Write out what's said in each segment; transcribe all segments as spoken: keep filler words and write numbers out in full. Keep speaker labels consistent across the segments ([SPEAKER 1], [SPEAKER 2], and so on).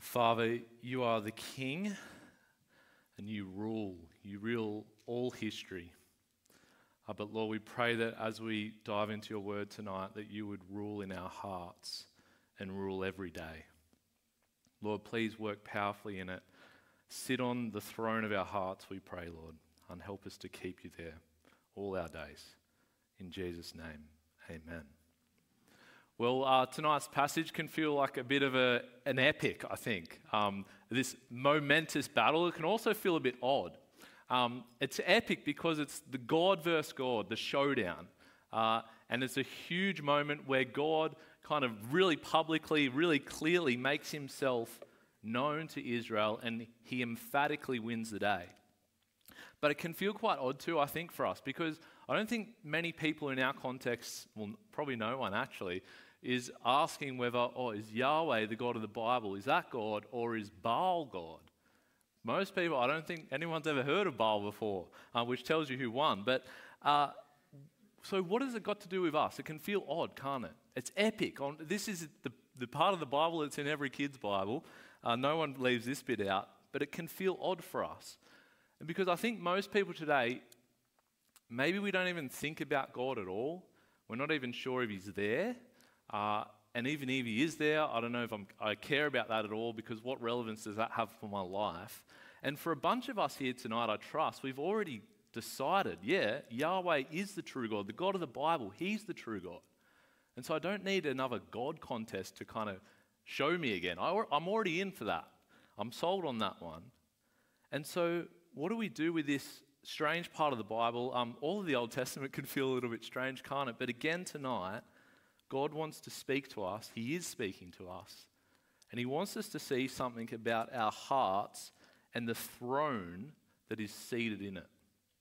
[SPEAKER 1] Father, you are the King and you rule. You rule all history. Uh, but Lord, we pray that as we dive into your word tonight, that you would rule in our hearts and rule every day. Lord, please work powerfully in it. Sit on the throne of our hearts, we pray, Lord, and help us to keep you there all our days. In Jesus' name, amen. Well, uh, tonight's passage can feel like a bit of a, an epic, I think. Um, this momentous battle. It can also feel a bit odd. Um, it's epic because it's the God versus God, the showdown. Uh, and it's a huge moment where God kind of really publicly, really clearly makes himself known to Israel, and he emphatically wins the day. But it can feel quite odd too, I think, for us, because I don't think many people in our context, well, probably no one actually, is asking whether, oh, is Yahweh the God of the Bible? Is that God, or is Baal God? Most people, I don't think anyone's ever heard of Baal before, uh, which tells you who won. But uh, so what has it got to do with us? It can feel odd, can't it? It's epic. On, this is the, the part of the Bible that's in every kid's Bible. Uh, no one leaves this bit out, but it can feel odd for us. And because I think most people today, maybe we don't even think about God at all. We're not even sure if he's there. Uh, and even if he is there, I don't know if I'm, I care about that at all, because what relevance does that have for my life? And for a bunch of us here tonight, I trust, we've already decided, yeah, Yahweh is the true God, the God of the Bible, he's the true God. And so I don't need another God contest to kind of show me again. I, I'm already in for that. I'm sold on that one. And so what do we do with this strange part of the Bible? Um, all of the Old Testament can feel a little bit strange, can't it? But again tonight, God wants to speak to us. He is speaking to us. And he wants us to see something about our hearts and the throne that is seated in it.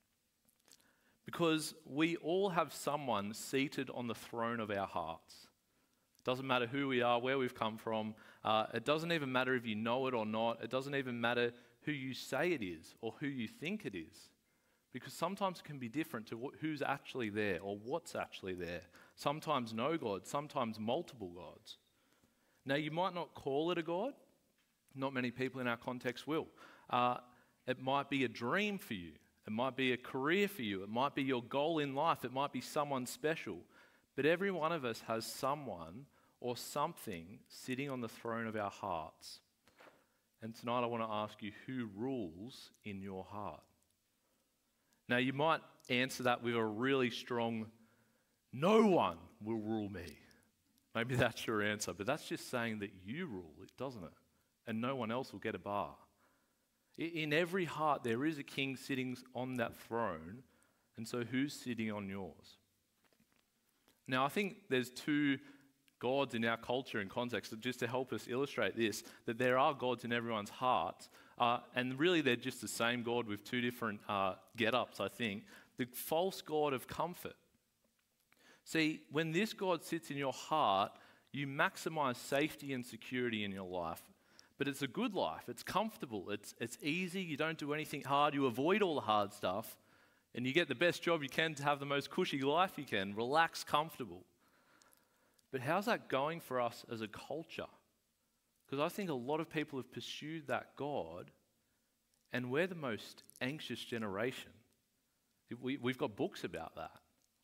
[SPEAKER 1] Because we all have someone seated on the throne of our hearts. It doesn't matter who we are, where we've come from. Uh, it doesn't even matter if you know it or not. It doesn't even matter who you say it is or who you think it is. Because sometimes it can be different to wh- who's actually there or what's actually there. Sometimes no God, sometimes multiple gods. Now, you might not call it a God. Not many people in our context will. Uh, it might be a dream for you. It might be a career for you. It might be your goal in life. It might be someone special. But every one of us has someone or something sitting on the throne of our hearts. And tonight I want to ask you, who rules in your heart? Now, you might answer that with a really strong, no one will rule me. Maybe that's your answer, but that's just saying that you rule it, doesn't it? And no one else will get a bar. In every heart, there is a king sitting on that throne, and so who's sitting on yours? Now, I think there's two gods in our culture and context, just to help us illustrate this, that there are gods in everyone's heart, uh, and really they're just the same God with two different uh, get-ups, I think. The false god of comfort. See, when this God sits in your heart, you maximize safety and security in your life. But it's a good life. It's comfortable. It's, it's easy. You don't do anything hard. You avoid all the hard stuff. And you get the best job you can to have the most cushy life you can. Relax, comfortable. But how's that going for us as a culture? Because I think a lot of people have pursued that God, and we're the most anxious generation. We, we've got books about that.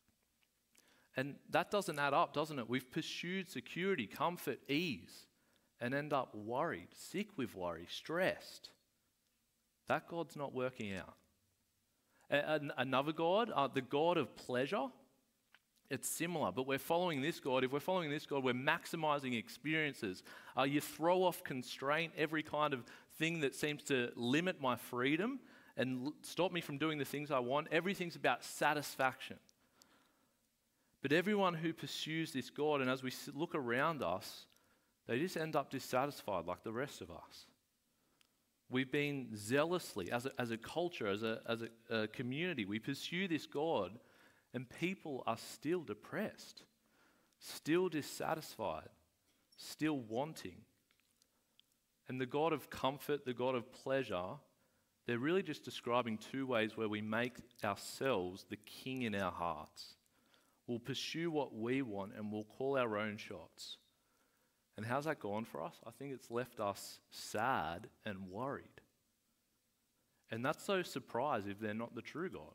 [SPEAKER 1] And that doesn't add up, doesn't it? We've pursued security, comfort, ease, and end up worried, sick with worry, stressed. That God's not working out. A- another God, uh, the God of pleasure, it's similar, but we're following this God. If we're following this God, we're maximizing experiences. Uh, you throw off constraint, every kind of thing that seems to limit my freedom and l- stop me from doing the things I want. Everything's about satisfaction. But everyone who pursues this God, and as we look around us, they just end up dissatisfied like the rest of us. We've been zealously, as a, as a culture, as, a, as a, a community, we pursue this God, and people are still depressed, still dissatisfied, still wanting. And the God of comfort, the God of pleasure, they're really just describing two ways where we make ourselves the king in our hearts. We'll pursue what we want and we'll call our own shots. And how's that gone for us? I think it's left us sad and worried. And that's so surprised if they're not the true God.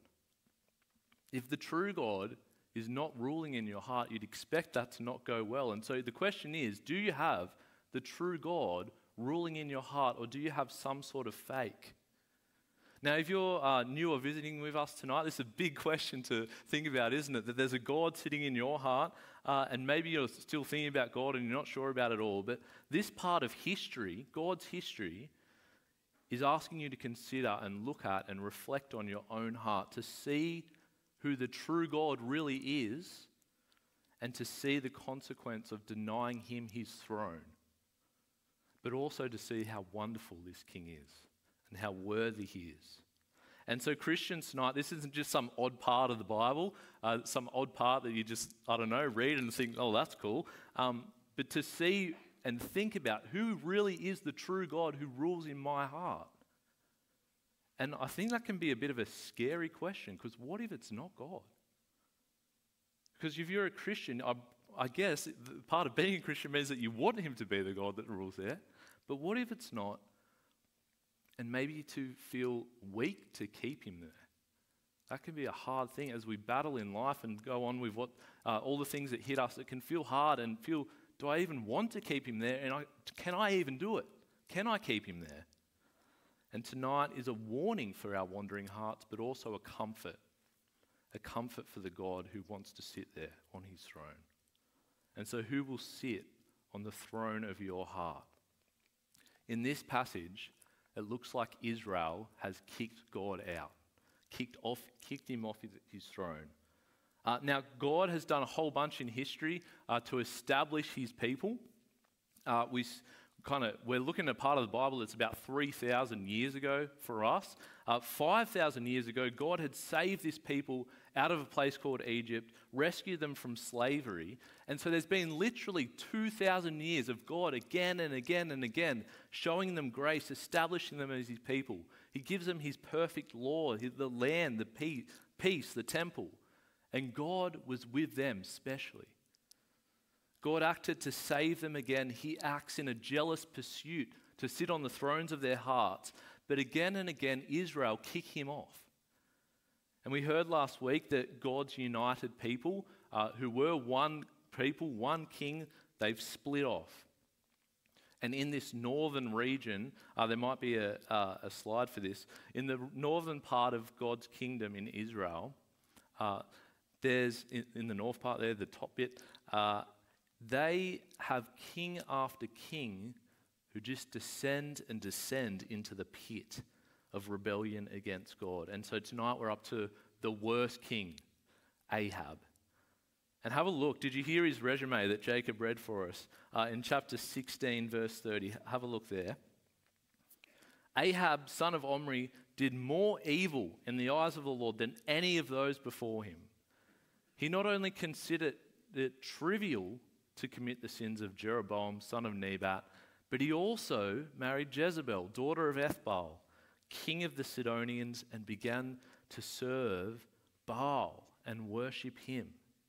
[SPEAKER 1] If the true God is not ruling in your heart, you'd expect that to not go well. And so the question is, do you have the true God ruling in your heart, or do you have some sort of fake? Now, if you're uh, new or visiting with us tonight, this is a big question to think about, isn't it? That there's a God sitting in your heart, uh, and maybe you're still thinking about God and you're not sure about it all, but this part of history, God's history, is asking you to consider and look at and reflect on your own heart to see who the true God really is and to see the consequence of denying him his throne, but also to see how wonderful this king is and how worthy he is. And so Christians tonight, this isn't just some odd part of the Bible, uh, some odd part that you just, I don't know, read and think, oh, that's cool. Um, but to see and think about who really is the true God who rules in my heart. And I think that can be a bit of a scary question, because what if it's not God? Because if you're a Christian, I, I guess part of being a Christian means that you want him to be the God that rules there. But what if it's not? And maybe to feel weak to keep him there. That can be a hard thing as we battle in life and go on with what uh, all the things that hit us. It can feel hard and feel, do I even want to keep him there? And I, can I even do it? Can I keep him there? And tonight is a warning for our wandering hearts, but also a comfort. A comfort for the God who wants to sit there on his throne. And so who will sit on the throne of your heart? In this passage, it looks like Israel has kicked God out, kicked off, kicked him off his, his throne. Uh, now, God has done a whole bunch in history uh, to establish his people. Uh, we kind of we're looking at a part of the Bible that's about three thousand years ago for us. Uh, five thousand years ago, God had saved this people out of a place called Egypt, rescued them from slavery. And so there's been literally two thousand years of God again and again and again showing them grace, establishing them as his people. He gives them his perfect law, the land, the peace, peace, the temple. And God was with them specially. God acted to save them again. He acts in a jealous pursuit to sit on the thrones of their hearts. But again and again, Israel kick him off. And we heard last week that God's united people, uh, who were one people, one king, they've split off. And in this northern region, uh, there might be a, uh, a slide for this. In the northern part of God's kingdom in Israel, uh, there's, in, in the north part there, the top bit, uh, they have king after king who just descend and descend into the pit of rebellion against God. And so tonight we're up to the worst king, Ahab. And have a look. Did you hear his resume that Jacob read for us uh, in chapter sixteen, verse thirty? Have a look there. Ahab, son of Omri, did more evil in the eyes of the Lord than any of those before him. He not only considered it trivial to commit the sins of Jeroboam, son of Nebat, but he also married Jezebel, daughter of Ethbaal, king of the Sidonians, and began to serve Baal and worship him.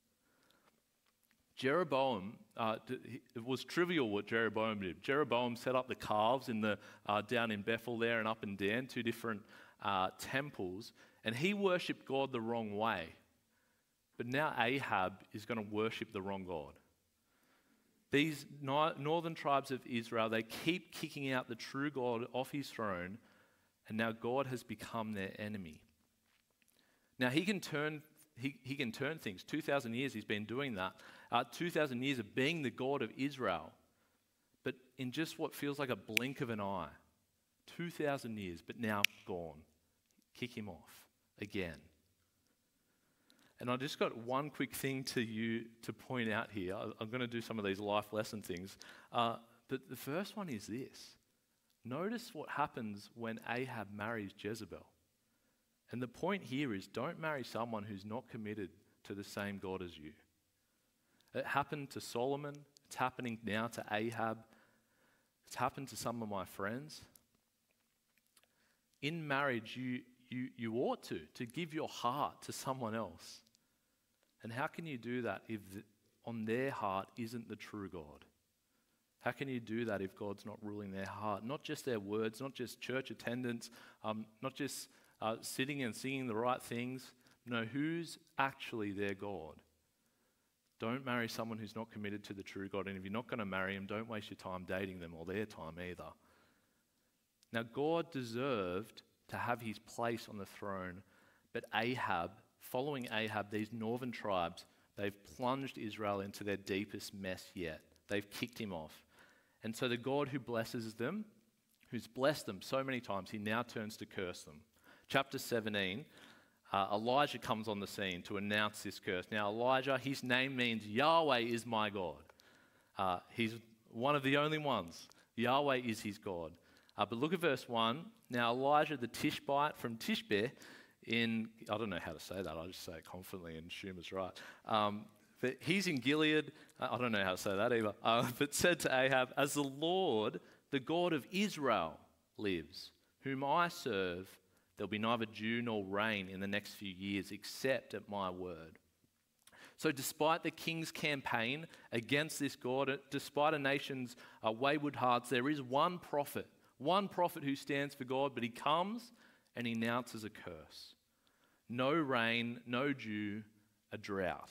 [SPEAKER 1] Jeroboam, uh, it was trivial what Jeroboam did. Jeroboam set up the calves in the uh, down in Bethel there and up in Dan, two different uh, temples, and he worshipped God the wrong way. But now Ahab is going to worship the wrong God. These northern tribes of Israel, they keep kicking out the true God off his throne, and now God has become their enemy. Now he can turn he, he can turn things. two thousand years he's been doing that. Uh, two thousand years of being the God of Israel. But in just what feels like a blink of an eye. two thousand years, but now gone. Kick him off again. And I just got one quick thing to you to point out here. I'm going to do some of these life lesson things. Uh, but the first one is this. Notice what happens when Ahab marries Jezebel. And the point here is, don't marry someone who's not committed to the same God as you. It happened to Solomon. It's happening now to Ahab. It's happened to some of my friends. In marriage, you, you, you ought to, to give your heart to someone else. And how can you do that if the, on their heart isn't the true God? How can you do that if God's not ruling their heart? Not just their words, not just church attendance, um, not just uh, sitting and singing the right things. No, who's actually their God? Don't marry someone who's not committed to the true God. And if you're not going to marry him, don't waste your time dating them or their time either. Now, God deserved to have his place on the throne, but Ahab, following Ahab, these northern tribes, they've plunged Israel into their deepest mess yet. They've kicked him off. And so the God who blesses them, who's blessed them so many times, he now turns to curse them. Chapter seventeen, uh, Elijah comes on the scene to announce this curse. Now Elijah, his name means Yahweh is my God. Uh, he's one of the only ones. Yahweh is his God. Uh, but look at verse one. Now Elijah the Tishbite from Tishbe in, I don't know how to say that, I just say it confidently and assume it's right. Um, But he's in Gilead, I don't know how to say that either, uh, but said to Ahab, as the Lord, the God of Israel, lives, whom I serve, there'll be neither dew nor rain in the next few years except at my word. So despite the king's campaign against this God, despite a nation's uh, wayward hearts, there is one prophet, one prophet who stands for God, but he comes and he announces a curse. No rain, no dew, a drought.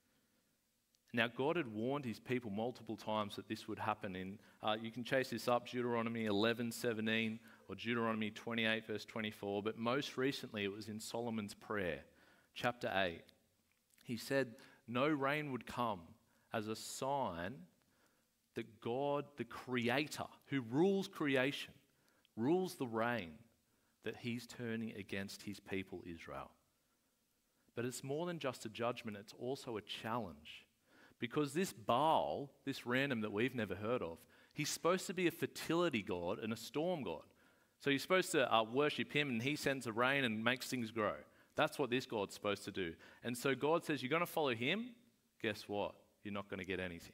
[SPEAKER 1] Now, God had warned his people multiple times that this would happen. In uh, you can chase this up, Deuteronomy eleven seventeen or Deuteronomy twenty-eight, verse twenty-four, but most recently it was in Solomon's prayer, chapter eight. He said no rain would come as a sign that God, the Creator, who rules creation, rules the rain, that he's turning against his people Israel. But it's more than just a judgment, it's also a challenge. Because this Baal, this random that we've never heard of, he's supposed to be a fertility god and a storm god. So you're supposed to uh, worship him and he sends the rain and makes things grow. That's what this God's supposed to do. And so God says, you're going to follow him? Guess what? You're not going to get anything.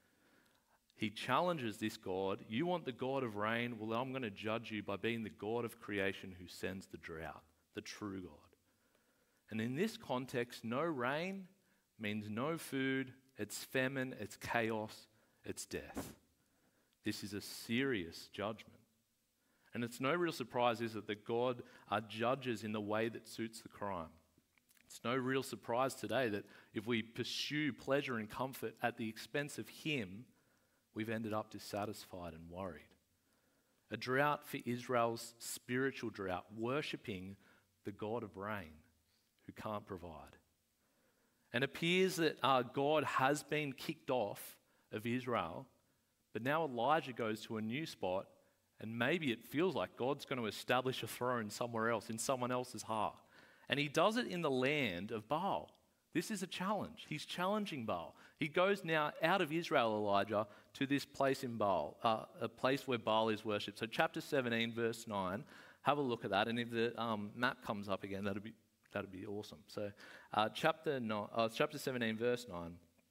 [SPEAKER 1] He challenges this God. You want the God of rain? Well, I'm going to judge you by being the God of creation who sends the drought, the true God. And in this context, no rain means no food. It's famine, it's chaos, it's death. This is a serious judgment. And it's no real surprise, is it, that God uh, judges in the way that suits the crime. It's no real surprise today that if we pursue pleasure and comfort at the expense of him, we've ended up dissatisfied and worried. A drought for Israel's spiritual drought, worshipping the God of rain who can't provide. And it appears that uh, God has been kicked off of Israel, but now Elijah goes to a new spot, and maybe it feels like God's going to establish a throne somewhere else, in someone else's heart. And he does it in the land of Baal. This is a challenge. He's challenging Baal. He goes now out of Israel, Elijah, to this place in Baal, uh, a place where Baal is worshipped. So chapter seventeen, verse nine, have a look at that. And if the um, map comes up again, that'd be That'd be awesome. So, uh, chapter nine, uh, chapter seventeen, verse nine.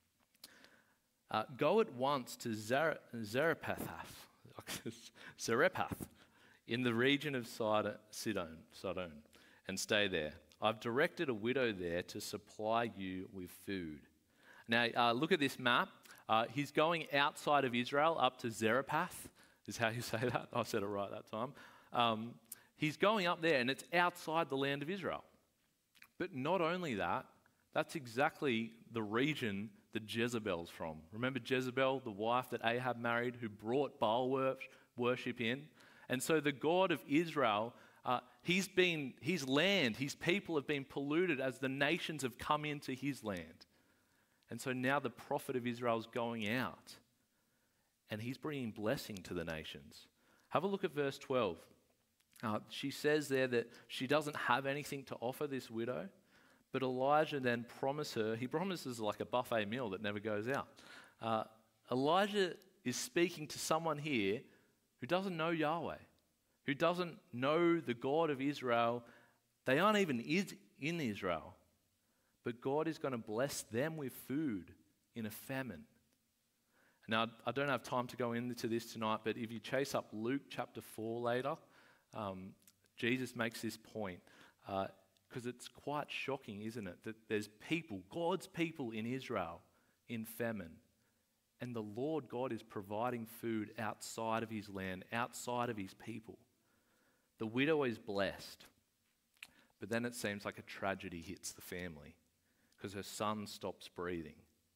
[SPEAKER 1] Uh, Go at once to Zer- Zarephath, Zarephath, in the region of Sidon, Sidon, Sidon, and stay there. I've directed a widow there to supply you with food. Now, uh, look at this map. Uh, he's going outside of Israel up to Zarephath, is how you say that. I said it right that time. Um, he's going up there, and it's outside the land of Israel. But not only that, that's exactly the region that Jezebel's from. Remember Jezebel, the wife that Ahab married, who brought Baal worship in? And so the God of Israel, uh, he's been, his land, his people have been polluted as the nations have come into his land. And so now the prophet of Israel is going out, and he's bringing blessing to the nations. Have a look at verse twelve. Uh, she says there that she doesn't have anything to offer this widow, but Elijah then promises her, he promises like a buffet meal that never goes out. Uh, Elijah is speaking to someone here who doesn't know Yahweh, who doesn't know the God of Israel. They aren't even in Israel, but God is going to bless them with food in a famine. Now, I don't have time to go into this tonight, but if you chase up Luke chapter four later, Um, Jesus makes this point because uh, it's quite shocking, isn't it, that there's people, God's people in Israel, in famine. And the Lord God is providing food outside of his land, outside of his people. The widow is blessed, but then it seems like a tragedy hits the family because her son stops breathing.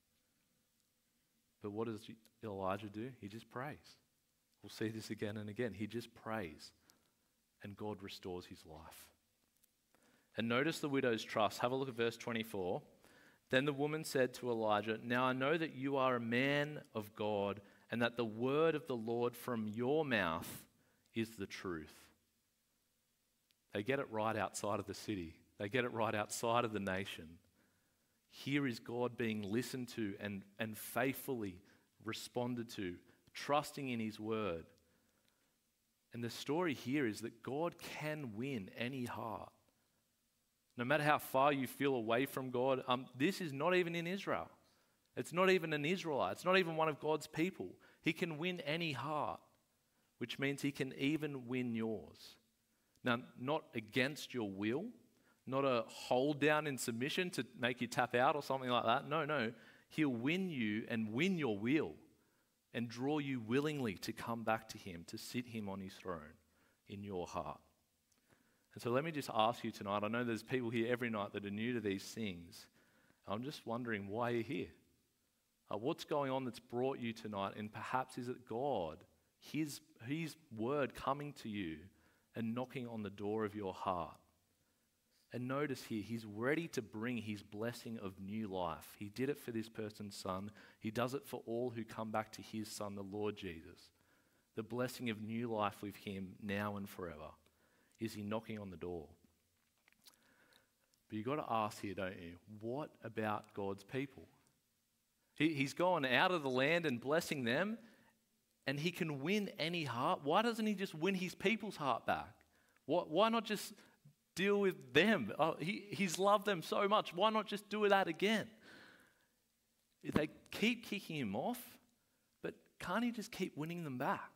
[SPEAKER 1] But what does Elijah do? He just prays. We'll see this again and again. He just prays, and God restores his life. And notice the widow's trust. Have a look at verse twenty-four. Then the woman said to Elijah, "Now I know that you are a man of God, and that the word of the Lord from your mouth is the truth." They get it right outside of the city. They get it right outside of the nation. Here is God being listened to and, and faithfully responded to, trusting in his word. And the story here is that God can win any heart. No matter how far you feel away from God, um, this is not even in Israel. It's not even an Israelite. It's not even one of God's people. He can win any heart, which means he can even win yours. Now, not against your will, not a hold down in submission to make you tap out or something like that. No, no. He'll win you and win your will and draw you willingly to come back to him, to sit him on his throne in your heart. And so let me just ask you tonight, I know there's people here every night that are new to these things. I'm just wondering why you're here. Uh, what's going on that's brought you tonight? And perhaps is it God, his, his word coming to you and knocking on the door of your heart? And notice here, he's ready to bring his blessing of new life. He did it for this person's son. He does it for all who come back to his son, the Lord Jesus. The blessing of new life with him now and forever. Is he knocking on the door? But you've got to ask here, don't you? What about God's people? He, he's gone out of the land and blessing them, and he can win any heart. Why doesn't he just win his people's heart back? Why, why not just deal with them? Oh, he, he's loved them so much. Why not just do that again? They keep kicking him off, but can't he just keep winning them back?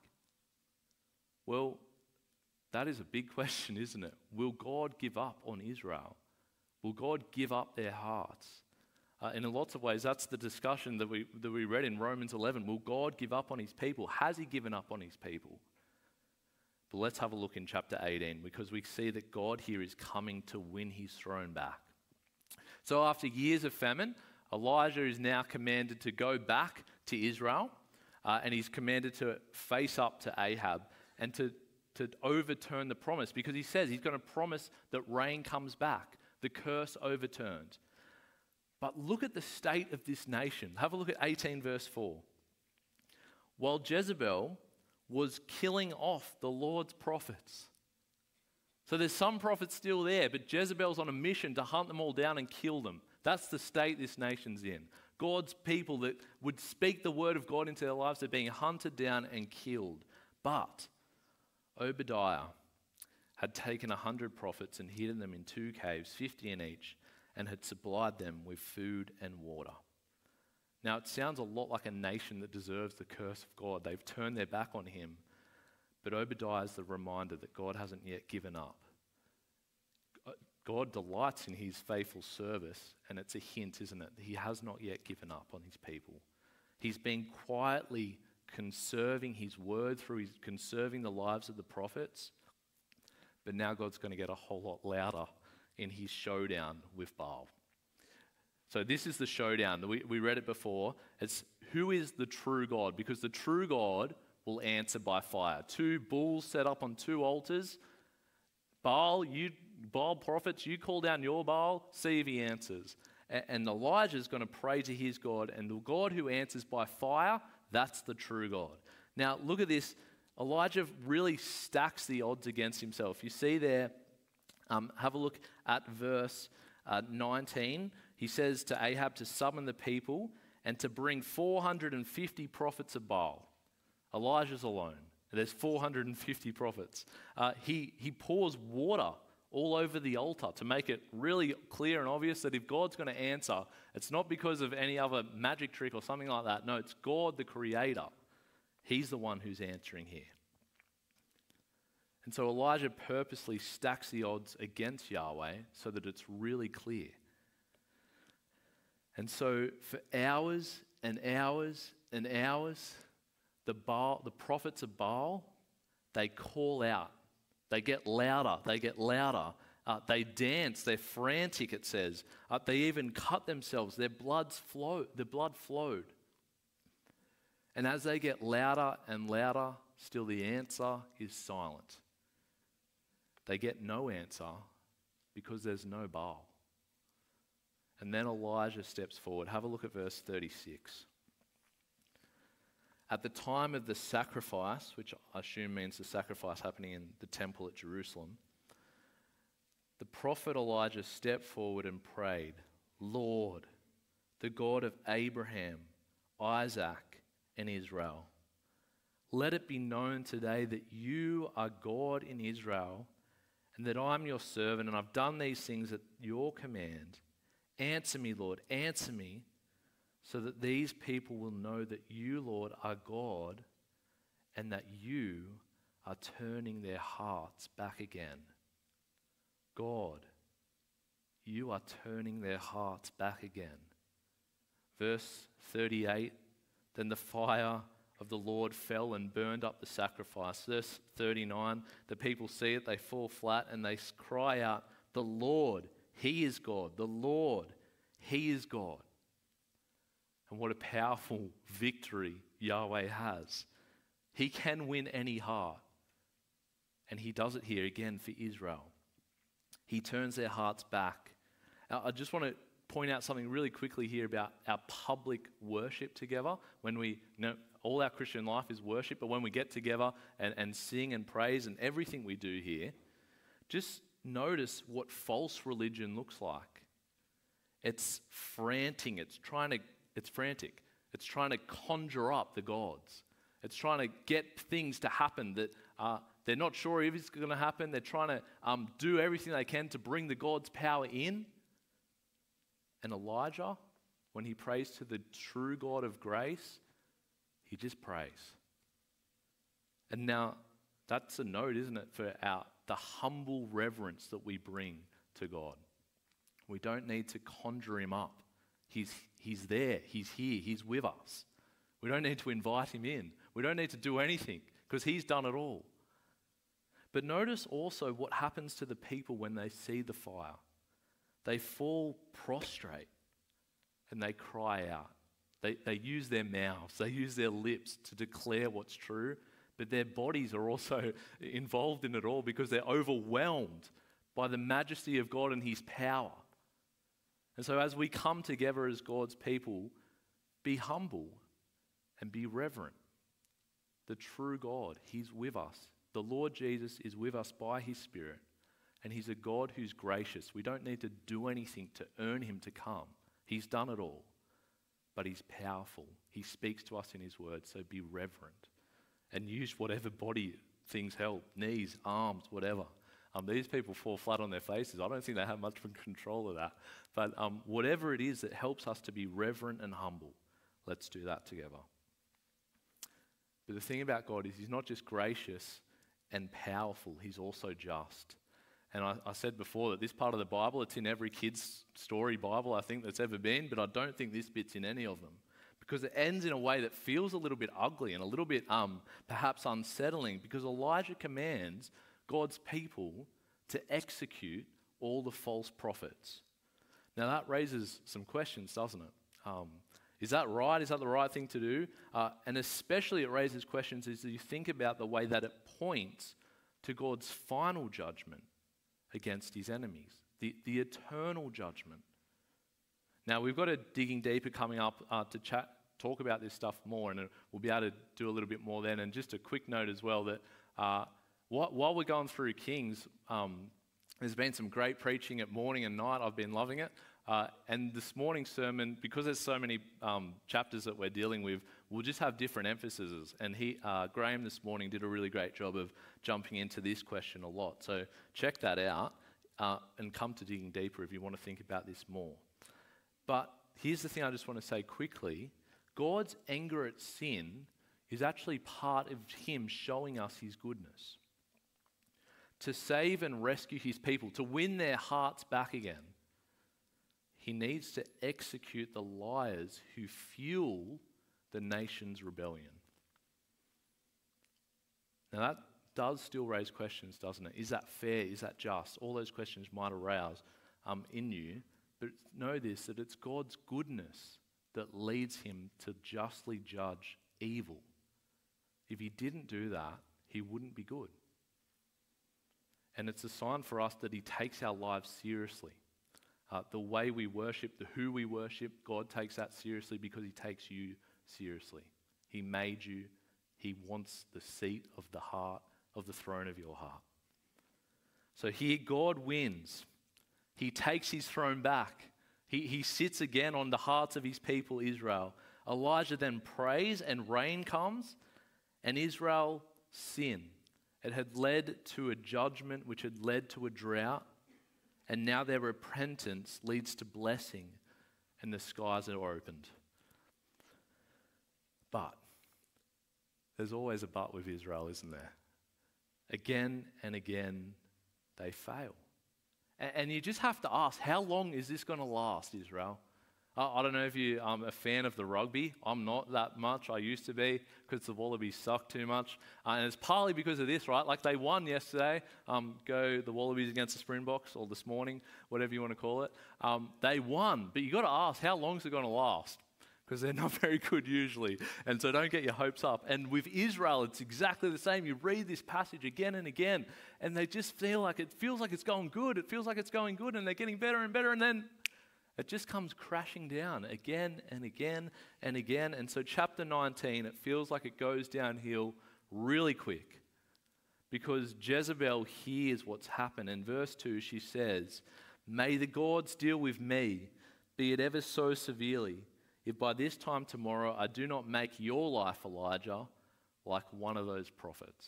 [SPEAKER 1] Well, that is a big question, isn't it? Will God give up on Israel? Will God give up their hearts? Uh, and in lots of ways, that's the discussion that we, that we read in Romans eleven. Will God give up on his people? Has he given up on his people? But let's have a look in chapter eighteen, because we see that God here is coming to win his throne back. So after years of famine, Elijah is now commanded to go back to Israel, uh, and he's commanded to face up to Ahab and to to overturn the promise, because he says he's going to promise that rain comes back, the curse overturned. But look at the state of this nation. Have a look at eighteen verse four. While Jezebel was killing off the Lord's prophets. So there's some prophets still there, but Jezebel's on a mission to hunt them all down and kill them. That's the state this nation's in. God's people that would speak the word of God into their lives are being hunted down and killed. But Obadiah had taken a hundred prophets and hidden them in two caves, fifty in each, and had supplied them with food and water. Now it sounds a lot like a nation that deserves the curse of God. They've turned their back on him. But Obadiah is the reminder that God hasn't yet given up. God delights in his faithful service, and it's a hint, isn't it? He has not yet given up on his people. He's been quietly conserving his word through his conserving the lives of the prophets. But now God's going to get a whole lot louder in his showdown with Baal. So this is the showdown. We, we read it before. It's who is the true God? Because the true God will answer by fire. Two bulls set up on two altars. Baal, you Baal prophets, you call down your Baal, see if he answers. And, and Elijah is going to pray to his God, and the God who answers by fire, that's the true God. Now, look at this. Elijah really stacks the odds against himself. You see there, um, have a look at verse uh, nineteen. He says to Ahab to summon the people and to bring four hundred fifty prophets of Baal. Elijah's alone. There's four hundred fifty prophets. Uh, he, he pours water all over the altar to make it really clear and obvious that if God's going to answer, it's not because of any other magic trick or something like that. No, it's God, the Creator. He's the one who's answering here. And so Elijah purposely stacks the odds against Yahweh so that it's really clear. And so for hours and hours and hours, the Baal, the prophets of Baal, they call out. They get louder. They get louder. Uh, they dance. They're frantic, it says. Uh, they even cut themselves. Their blood's flow, the blood flowed. And as they get louder and louder, still the answer is silent. They get no answer because there's no Baal. And then Elijah steps forward. Have a look at verse thirty-six. At the time of the sacrifice, which I assume means the sacrifice happening in the temple at Jerusalem, the prophet Elijah stepped forward and prayed, Lord, the God of Abraham, Isaac, and Israel, let it be known today that you are God in Israel, and that I'm your servant, and I've done these things at your command. Answer me, Lord, answer me, so that these people will know that you, Lord, are God, and that you are turning their hearts back again. God, you are turning their hearts back again. Verse thirty-eight, then the fire of the Lord fell and burned up the sacrifice. Verse thirty-nine, the people see it, they fall flat, and they cry out, the Lord, He is God. The Lord, He is God. And what a powerful victory Yahweh has. He can win any heart. And He does it here again for Israel. He turns their hearts back. Now, I just want to point out something really quickly here about our public worship together. When we, you know, all our Christian life is worship, but when we get together and, and sing and praise and everything we do here, just notice what false religion looks like. It's frantic. It's trying to, it's frantic. It's trying to conjure up the gods. It's trying to get things to happen that uh, they're not sure if it's going to happen. They're trying to um, do everything they can to bring the God's power in. And Elijah, when he prays to the true God of grace, he just prays. And now, that's a note, isn't it, for our the humble reverence that we bring to God. We don't need to conjure Him up. He's, he's there. He's here. He's with us. We don't need to invite Him in. We don't need to do anything because He's done it all. But notice also what happens to the people when they see the fire. They fall prostrate and they cry out. They, they use their mouths, they use their lips to declare what's true, but their bodies are also involved in it all because they're overwhelmed by the majesty of God and His power. And so as we come together as God's people, be humble and be reverent. The true God, He's with us. The Lord Jesus is with us by His Spirit. And He's a God who's gracious. We don't need to do anything to earn Him to come. He's done it all. But He's powerful. He speaks to us in His word, so be reverent. And use whatever body things help, knees, arms, whatever. Um, these people fall flat on their faces. I don't think they have much control of that. But um, whatever it is that helps us to be reverent and humble, let's do that together. But the thing about God is He's not just gracious and powerful, He's also just. And I, I said before that this part of the Bible, it's in every kid's story Bible I think that's ever been, but I don't think this bit's in any of them. Because it ends in a way that feels a little bit ugly and a little bit um, perhaps unsettling, because Elijah commands God's people to execute all the false prophets. Now that raises some questions, doesn't it? Um, is that right? Is that the right thing to do? Uh, and especially it raises questions as you think about the way that it points to God's final judgment against His enemies, the, the eternal judgment. Now, we've got a Digging Deeper coming up uh, to chat, talk about this stuff more, and we'll be able to do a little bit more then. And just a quick note as well that uh, while, while we're going through Kings, um, there's been some great preaching at morning and night. I've been loving it. Uh, and this morning's sermon, because there's so many um, chapters that we're dealing with, we'll just have different emphases. And he, uh, Graham this morning did a really great job of jumping into this question a lot. So check that out uh, and come to Digging Deeper if you want to think about this more. But here's the thing I just want to say quickly. God's anger at sin is actually part of Him showing us His goodness. To save and rescue His people, to win their hearts back again, He needs to execute the liars who fuel the nation's rebellion. Now that does still raise questions, doesn't it? Is that fair? Is that just? All those questions might arouse um, in you, but know this, that it's God's goodness that leads him to justly judge evil. If he didn't do that, he wouldn't be good. And it's a sign for us that he takes our lives seriously. Uh, the way we worship, the who we worship, God takes that seriously because he takes you seriously. He made you. He wants the seat of the heart, of the throne of your heart. So here God wins. He takes his throne back. He, he sits again on the hearts of his people, Israel. Elijah then prays and rain comes, and Israel sin. It had led to a judgment which had led to a drought, and now their repentance leads to blessing, and the skies are opened. But there's always a but with Israel, isn't there? Again and again, they fail. And, and you just have to ask, how long is this going to last, Israel? Uh, I don't know if you're um, a fan of the rugby. I'm not that much. I used to be because the Wallabies suck too much. Uh, and it's partly because of this, right? Like they won yesterday. Um, go the Wallabies against the Springboks, or this morning, whatever you want to call it. Um, they won. But you got to ask, how long is it going to last? Because they're not very good usually. And so don't get your hopes up. And with Israel, it's exactly the same. You read this passage again and again, and they just feel like it feels like it's going good. It feels like it's going good, and they're getting better and better, and then it just comes crashing down again and again and again. And so chapter nineteen, it feels like it goes downhill really quick because Jezebel hears what's happened. In verse two, she says, "May the gods deal with me, be it ever so severely, if by this time tomorrow I do not make your life, Elijah, like one of those prophets."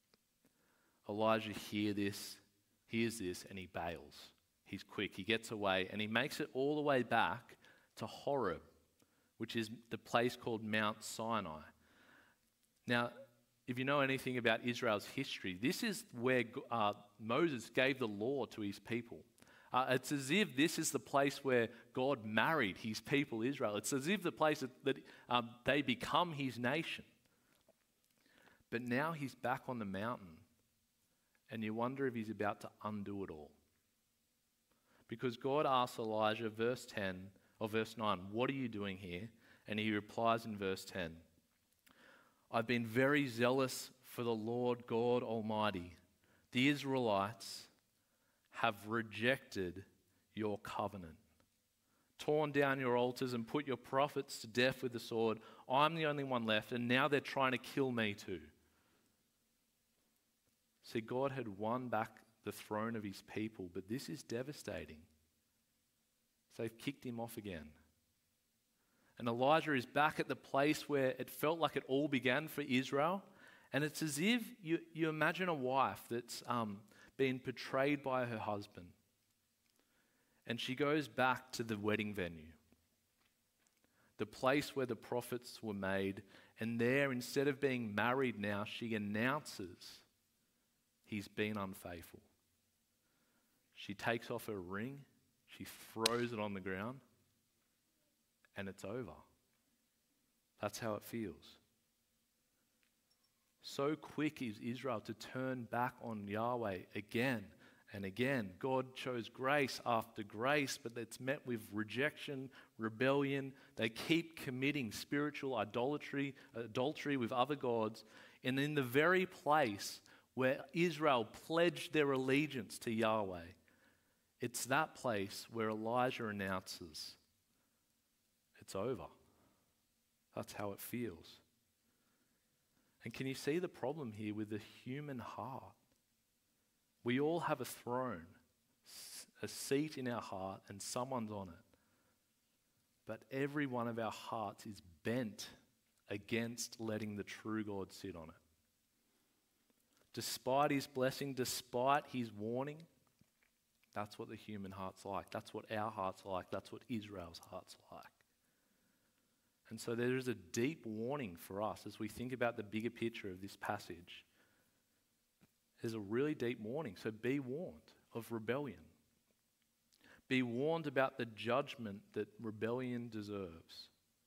[SPEAKER 1] Elijah hear this, hears this, and he bails. He's quick, he gets away, and he makes it all the way back to Horeb, which is the place called Mount Sinai. Now, if you know anything about Israel's history, this is where uh, Moses gave the law to his people. Uh, it's as if this is the place where God married his people, Israel. It's as if the place that, that um, they become his nation. But now he's back on the mountain, and you wonder if he's about to undo it all. Because God asks Elijah, verse ten, or verse nine, "What are you doing here?" And he replies in verse ten, "I've been very zealous for the Lord God Almighty. The Israelites have rejected your covenant, torn down your altars and put your prophets to death with the sword. I'm the only one left, and now they're trying to kill me too." See, God had won back the throne of his people, but this is devastating. So they've kicked him off again. And Elijah is back at the place where it felt like it all began for Israel. And it's as if you, you imagine a wife that's um, been betrayed by her husband. And she goes back to the wedding venue, the place where the prophets were made. And there, instead of being married now, she announces he's been unfaithful. She takes off her ring, she throws it on the ground, and it's over. That's how it feels. So quick is Israel to turn back on Yahweh again and again. God shows grace after grace, but it's met with rejection, rebellion. They keep committing spiritual idolatry, adultery with other gods. And in the very place where Israel pledged their allegiance to Yahweh, it's that place where Elijah announces, it's over. That's how it feels. And can you see the problem here with the human heart? We all have a throne, a seat in our heart, and someone's on it. But every one of our hearts is bent against letting the true God sit on it. Despite his blessing, despite his warning, that's what the human heart's like. That's what our heart's like. That's what Israel's heart's like. And so there is a deep warning for us as we think about the bigger picture of this passage. There's a really deep warning. So be warned of rebellion. Be warned about the judgment that rebellion deserves.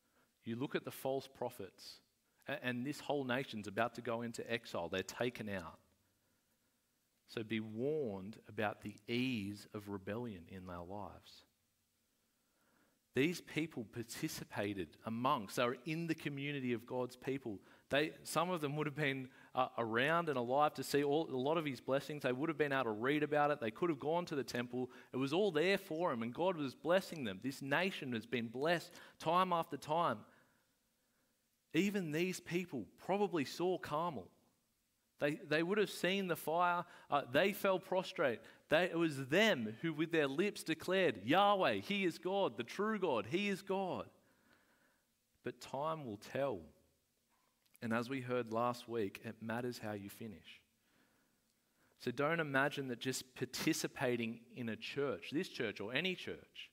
[SPEAKER 1] You look at the false prophets, and this whole nation's about to go into exile. They're taken out. So be warned about the ease of rebellion in our lives. These people participated amongst, they were in the community of God's people. They, some of them would have been uh, around and alive to see all, a lot of his blessings. They would have been able to read about it. They could have gone to the temple. It was all there for them, and God was blessing them. This nation has been blessed time after time. Even these people probably saw Carmel. They, they would have seen the fire. Uh, they fell prostrate. They, it was them who with their lips declared, Yahweh, he is God, the true God, he is God. But time will tell. And as we heard last week, it matters how you finish. So don't imagine that just participating in a church, this church or any church,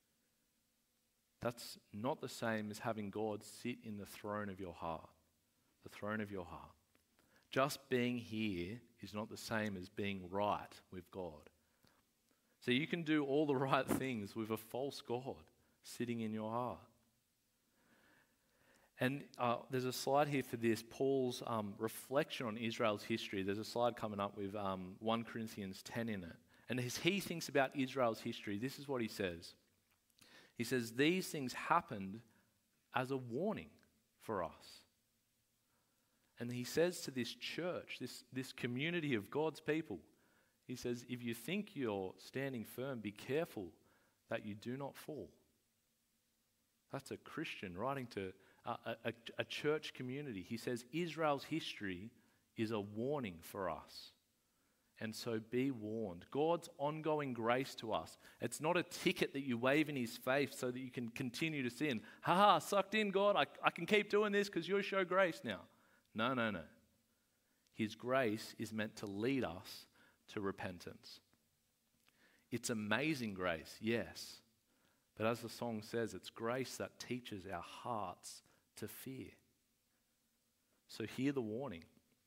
[SPEAKER 1] that's not the same as having God sit in the throne of your heart, the throne of your heart. Just being here is not the same as being right with God. So you can do all the right things with a false God sitting in your heart. And uh, there's a slide here for this, Paul's um, reflection on Israel's history. There's a slide coming up with um, First Corinthians ten in it. And as he thinks about Israel's history, this is what he says. He says, these things happened as a warning for us. And he says to this church, this, this community of God's people, he says, if you think you're standing firm, be careful that you do not fall. That's a Christian writing to a, a, a church community. He says, Israel's history is a warning for us. And so be warned. God's ongoing grace to us, it's not a ticket that you wave in his face so that you can continue to sin. Ha ha, sucked in, God, I, I can keep doing this because you show grace now. No, no, no. His grace is meant to lead us to repentance. It's amazing grace, yes. But as the song says, it's grace that teaches our hearts to fear. So hear the warning.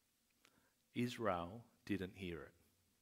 [SPEAKER 1] Israel didn't hear it.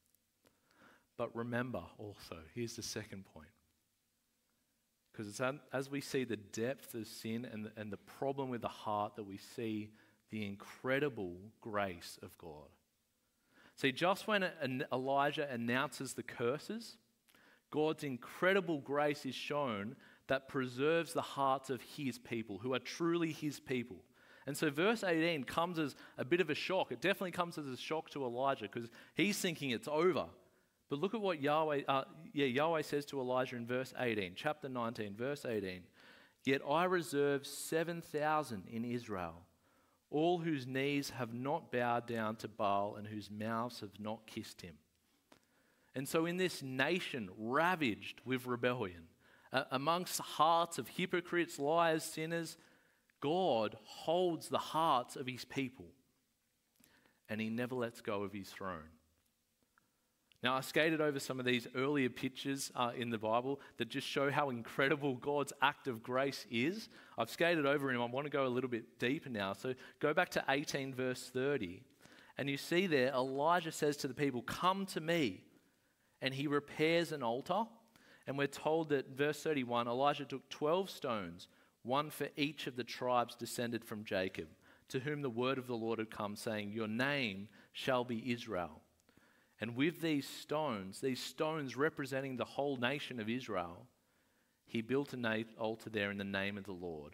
[SPEAKER 1] But remember also, here's the second point. Because it's as we see the depth of sin and the, and the problem with the heart that we see the incredible grace of God. See, just when Elijah announces the curses, God's incredible grace is shown that preserves the hearts of his people, who are truly his people. And so verse eighteen comes as a bit of a shock. It definitely comes as a shock to Elijah because he's thinking it's over. But look at what Yahweh, uh, yeah, Yahweh says to Elijah in verse eighteen, chapter nineteen, verse eighteen. Yet I reserve seven thousand in Israel, all whose knees have not bowed down to Baal and whose mouths have not kissed him. And so in this nation ravaged with rebellion, uh, amongst hearts of hypocrites, liars, sinners, God holds the hearts of his people and he never lets go of his throne. Now, I skated over some of these earlier pictures uh, in the Bible that just show how incredible God's act of grace is. I've skated over him. I want to go a little bit deeper now. So go back to eighteen, verse thirty. And you see there, Elijah says to the people, come to me. And he repairs an altar. And we're told that, verse thirty-one, Elijah took twelve stones, one for each of the tribes descended from Jacob, to whom the word of the Lord had come, saying, your name shall be Israel. And with these stones, these stones representing the whole nation of Israel, he built an altar there in the name of the Lord.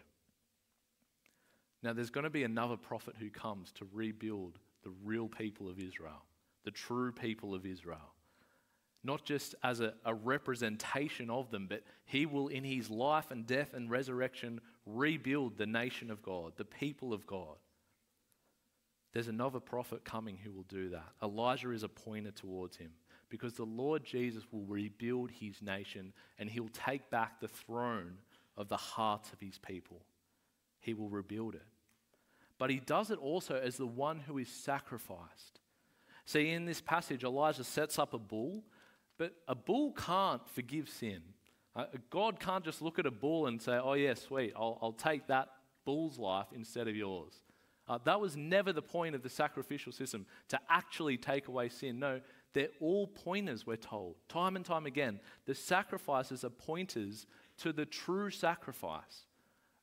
[SPEAKER 1] Now there's going to be another prophet who comes to rebuild the real people of Israel, the true people of Israel. Not just as a, a representation of them, but he will in his life and death and resurrection rebuild the nation of God, the people of God. There's another prophet coming who will do that. Elijah is a pointer towards him because the Lord Jesus will rebuild his nation and he'll take back the throne of the hearts of his people. He will rebuild it. But he does it also as the one who is sacrificed. See, in this passage, Elijah sets up a bull, but a bull can't forgive sin. Uh, God can't just look at a bull and say, oh yeah, sweet, I'll, I'll take that bull's life instead of yours. Uh, that was never the point of the sacrificial system, to actually take away sin. No, they're all pointers, we're told, time and time again. The sacrifices are pointers to the true sacrifice,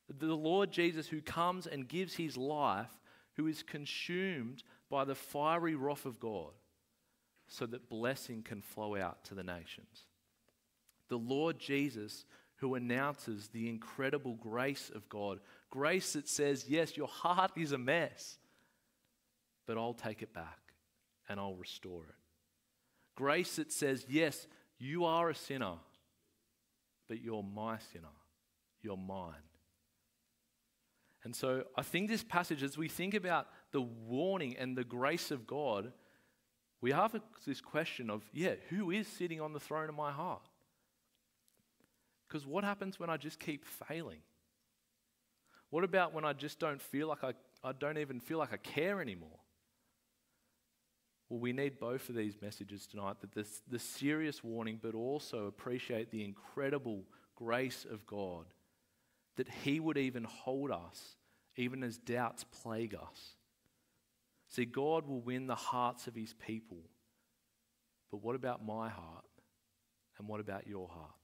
[SPEAKER 1] The Lord Jesus who comes and gives his life, who is consumed by the fiery wrath of God, so that blessing can flow out to the nations. The Lord Jesus who announces the incredible grace of God, grace that says, yes, your heart is a mess, but I'll take it back and I'll restore it. Grace that says, yes, you are a sinner, but you're my sinner, you're mine. And so I think this passage, as we think about the warning and the grace of God, we have this question of, yeah, who is sitting on the throne of my heart? Because what happens when I just keep failing? What about when I just don't feel like I, I don't even feel like I care anymore? Well, we need both of these messages tonight, that this, the serious warning, but also appreciate the incredible grace of God, that he would even hold us, even as doubts plague us. See, God will win the hearts of his people. But what about my heart? And what about your heart?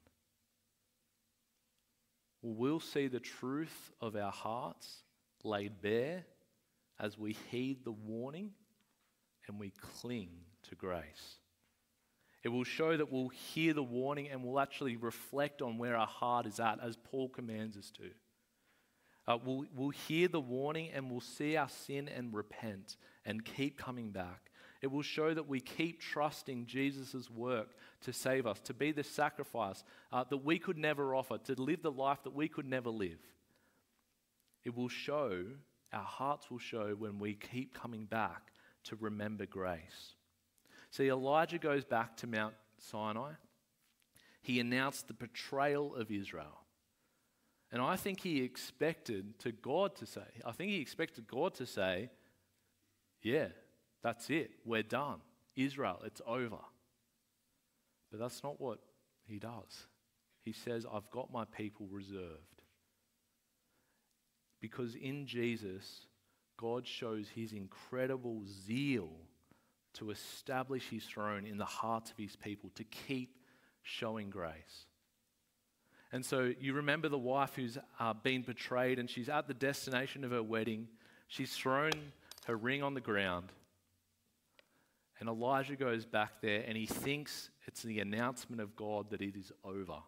[SPEAKER 1] Well, we'll see the truth of our hearts laid bare as we heed the warning and we cling to grace. It will show that we'll hear the warning and we'll actually reflect on where our heart is at, as Paul commands us to. Uh, we'll, we'll hear the warning and we'll see our sin and repent and keep coming back. It will show that we keep trusting Jesus' work to save us, to be the sacrifice uh, that we could never offer, to live the life that we could never live. It will show, our hearts will show when we keep coming back to remember grace. See, Elijah goes back to Mount Sinai. He announced the betrayal of Israel. And I think he expected to God to say, I think he expected God to say, yeah, that's it, we're done. Israel, it's over. But that's not what he does. He says, I've got my people reserved. Because in Jesus, God shows his incredible zeal to establish his throne in the hearts of his people, to keep showing grace. And so you remember the wife who's uh, been betrayed, and she's at the destination of her wedding. She's thrown her ring on the ground. And Elijah goes back there and he thinks it's the announcement of God that it is over.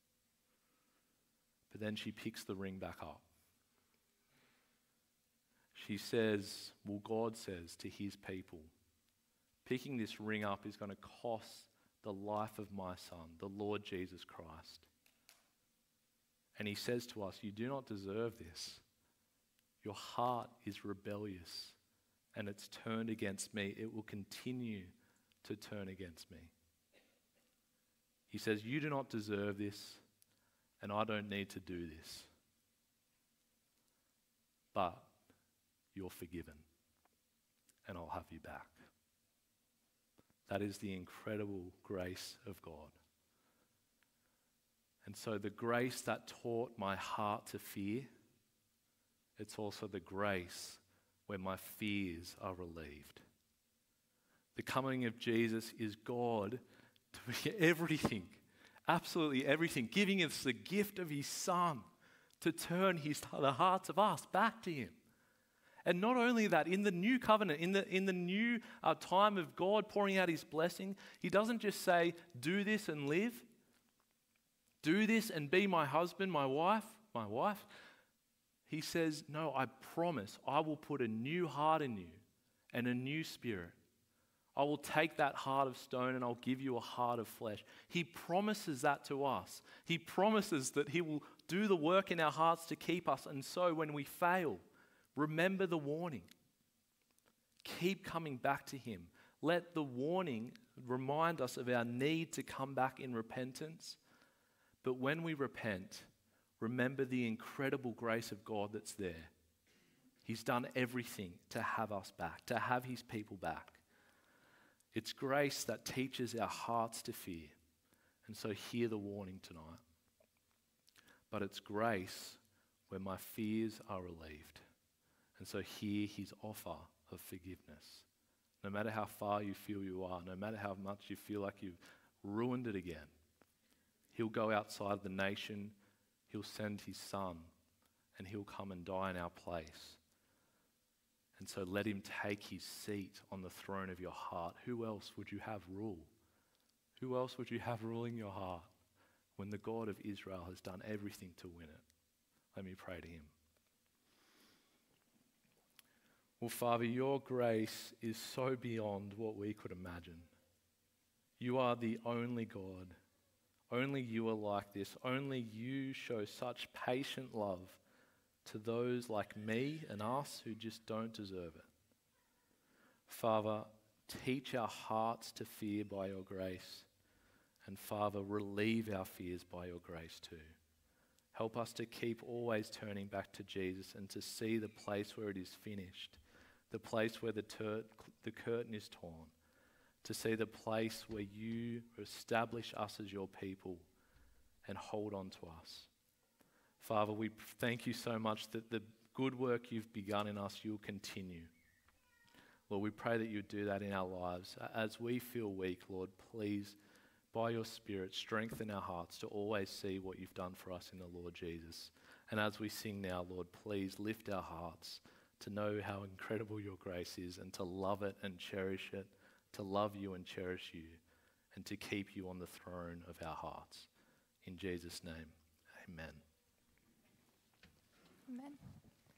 [SPEAKER 1] But then she picks the ring back up. She says, well, God says to his people, picking this ring up is going to cost the life of my son, the Lord Jesus Christ. And he says to us, you do not deserve this. Your heart is rebellious and it's turned against me. It will continue to turn against me. He says, you do not deserve this and I don't need to do this. But you're forgiven and I'll have you back. That is the incredible grace of God. And so the grace that taught my heart to fear, it's also the grace where my fears are relieved. The coming of Jesus is God doing everything, absolutely everything, giving us the gift of his Son to turn his, the hearts of us back to him. And not only that, in the new covenant, in the, in the new uh, time of God pouring out his blessing, he doesn't just say, do this and live. Do this and be my husband, my wife, my wife. He says, no, I promise I will put a new heart in you and a new spirit. I will take that heart of stone and I'll give you a heart of flesh. He promises that to us. He promises that he will do the work in our hearts to keep us. And so when we fail, remember the warning. Keep coming back to him. Let the warning remind us of our need to come back in repentance. But when we repent, remember the incredible grace of God that's there. He's done everything to have us back, to have his people back. It's grace that teaches our hearts to fear. And so hear the warning tonight. But it's grace where my fears are relieved. And so hear his offer of forgiveness. No matter how far you feel you are, no matter how much you feel like you've ruined it again, he'll go outside the nation, he'll send his Son, and he'll come and die in our place. And so let him take his seat on the throne of your heart. Who else would you have rule? Who else would you have ruling your heart when the God of Israel has done everything to win it? Let me pray to him. Well, Father, your grace is so beyond what we could imagine. You are the only God. Only you are like this. Only you show such patient love to those like me and us who just don't deserve it. Father, teach our hearts to fear by your grace. And Father, relieve our fears by your grace too. Help us to keep always turning back to Jesus and to see the place where it is finished, the place where the, tur- the curtain is torn, to see the place where you establish us as your people and hold on to us. Father, we thank you so much that the good work you've begun in us, you'll continue. Lord, we pray that you do that in our lives. As we feel weak, Lord, please, by your Spirit, strengthen our hearts to always see what you've done for us in the Lord Jesus. And as we sing now, Lord, please lift our hearts to know how incredible your grace is and to love it and cherish it, to love you and cherish you, and to keep you on the throne of our hearts. In Jesus' name, amen.
[SPEAKER 2] Amen.